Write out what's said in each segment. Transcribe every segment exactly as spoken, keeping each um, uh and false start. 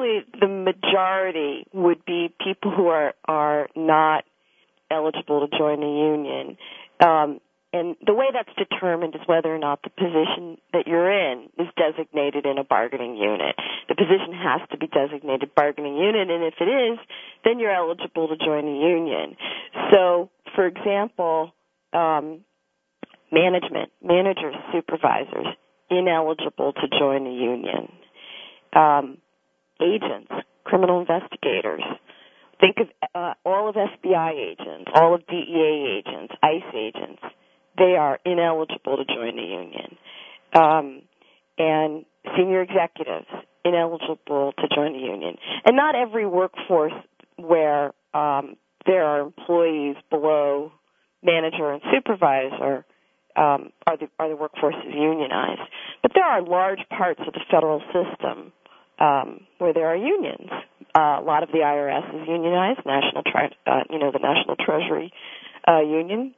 probably the majority would be people who are, are not eligible to join the union. Um, and the way that's determined is whether or not the position that you're in is designated in a bargaining unit. The position has to be designated bargaining unit, and if it is, then you're eligible to join the union. So, for example, um, management, managers, supervisors, ineligible to join the union. Um, agents, criminal investigators. Think of uh, all of F B I agents, all of D E A agents, ICE agents. They are ineligible to join the union. Um, and senior executives, ineligible to join the union. And not every workforce where um, there are employees below manager and supervisor um, are the are the workforces unionized. But there are large parts of the federal system um, where there are unions. Uh, a lot of the I R S is unionized, national, tri- uh, you know, the National Treasury uh, Union,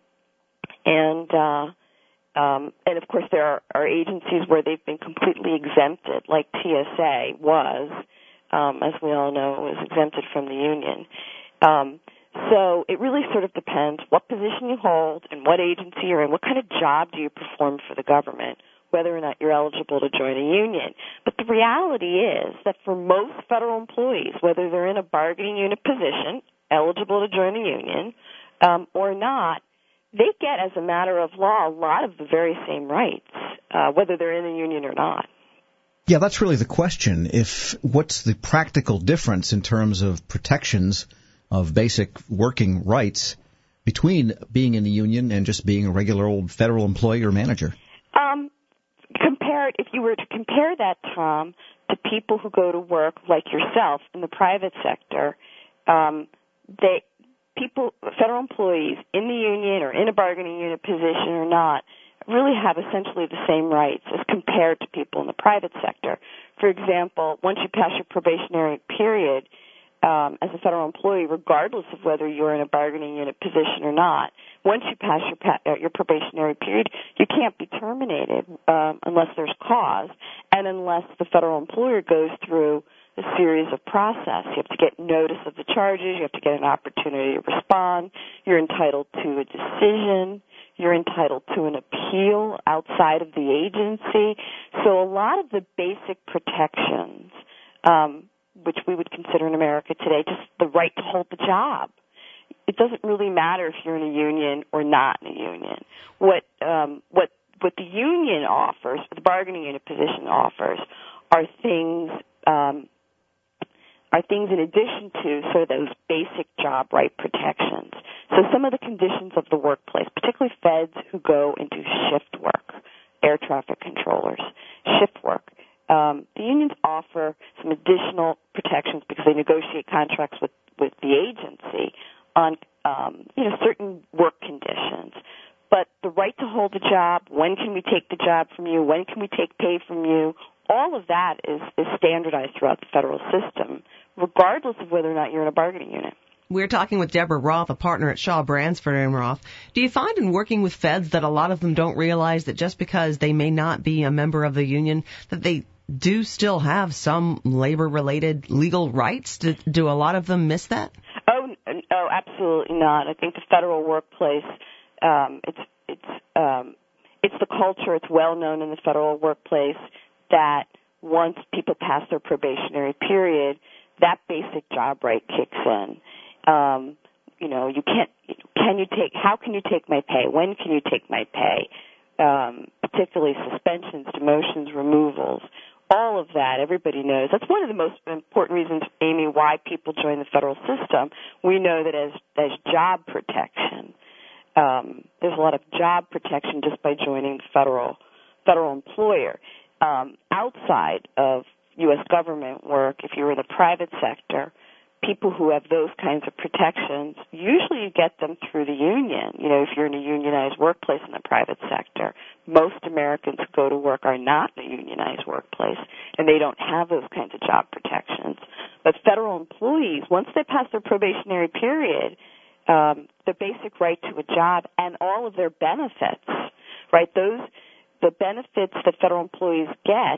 and uh, um, and of course there are, are agencies where they've been completely exempted, like T S A was, um, as we all know, was exempted from the union. Um, so it really sort of depends what position you hold and what agency you're in, what kind of job do you perform for the government, whether or not you're eligible to join a union. But the reality is that for most federal employees, whether they're in a bargaining unit position, eligible to join a union, um, or not, they get, as a matter of law, a lot of the very same rights, uh, whether they're in a union or not. Yeah, that's really the question. If what's the practical difference in terms of protections of basic working rights between being in the union and just being a regular old federal employee or manager? Um, compared, if you were to compare that, Tom, to people who go to work like yourself in the private sector, um, they people, federal employees in the union or in a bargaining unit position or not, really have essentially the same rights as compared to people in the private sector. For example, once you pass your probationary period, um, as a federal employee, regardless of whether you're in a bargaining unit position or not, once you pass your pa- uh, your probationary period, you can't be terminated um, unless there's cause, and unless the federal employer goes through a series of process. You have to get notice of the charges. You have to get an opportunity to respond. You're entitled to a decision. You're entitled to an appeal outside of the agency. So a lot of the basic protections, um, which we would consider in America today, just the right to hold the job. It doesn't really matter if you're in a union or not in a union. What um, what what the union offers, what the bargaining unit position offers, are things um, are things in addition to sort of those basic job right protections. So some of the conditions of the workplace, particularly feds who go into shift work, air traffic controllers, shift work, um, the unions offer some additional protections because they negotiate contracts with, with the agency on um, you know certain work conditions. But the right to hold a job, when can we take the job from you, when can we take pay from you, all of that is, is standardized throughout the federal system, regardless of whether or not you're in a bargaining unit. We're talking with Deborah Roth, a partner at Shaw Bransford and Roth. Do you find in working with feds that a lot of them don't realize that just because they may not be a member of the union, that they do still have some labor-related legal rights? Do, do a lot of them miss that? Oh, oh, absolutely not. I think the federal workplace, um, it's it's um, it's the culture. It's well known in the federal workplace that once people pass their probationary period, that basic job right kicks in. Um, you know, you can't. Can you take? How can you take my pay? When can you take my pay? Um, particularly suspensions, demotions, removals. All of that, everybody knows. That's one of the most important reasons, Amy, why people join the federal system. We know that as as job protection, um, there's a lot of job protection just by joining the federal federal employer. Um, outside of U S government work, if you're in the private sector, people who have those kinds of protections, usually you get them through the union. You know, if you're in a unionized workplace in the private sector, most Americans who go to work are not in a unionized workplace, and they don't have those kinds of job protections. But federal employees, once they pass their probationary period, um, the basic right to a job and all of their benefits, right, those the benefits that federal employees get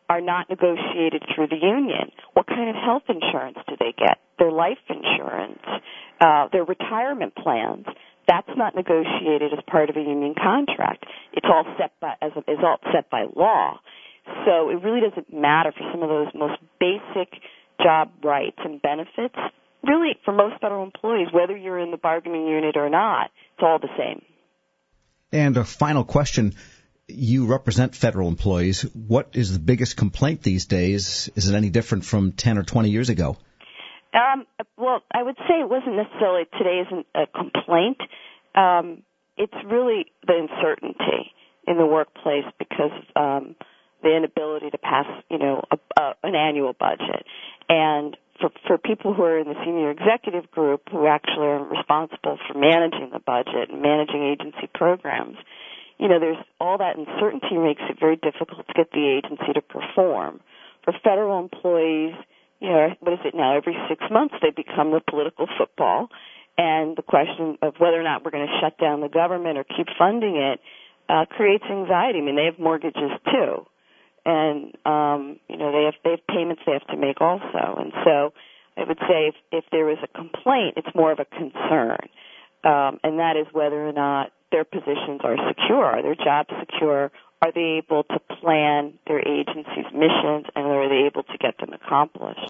are not negotiated through the union. What kind of health insurance do they get? Their life insurance, uh, their retirement plans. That's not negotiated as part of a union contract. It's all set by as a, is all set by law. So it really doesn't matter for some of those most basic job rights and benefits. Really, for most federal employees, whether you're in the bargaining unit or not, it's all the same. And a final question. You represent federal employees. What is the biggest complaint these days? Is it any different from ten or twenty years ago? Um, well, I would say it wasn't necessarily today isn't a complaint. Um, it's really the uncertainty in the workplace because of um, the inability to pass, you know, a, a, an annual budget. And for, for people who are in the senior executive group who actually are responsible for managing the budget and managing agency programs, you know, there's all that uncertainty makes it very difficult to get the agency to perform. For federal employees, you know, what is it now? Every six months they become the political football, and the question of whether or not we're going to shut down the government or keep funding it uh, creates anxiety. I mean, they have mortgages too, and um, you know, they have they have payments they have to make also. And so, I would say if, if there is a complaint, it's more of a concern, um, and that is whether or not their positions are secure, are their jobs secure, are they able to plan their agency's missions, and are they able to get them accomplished?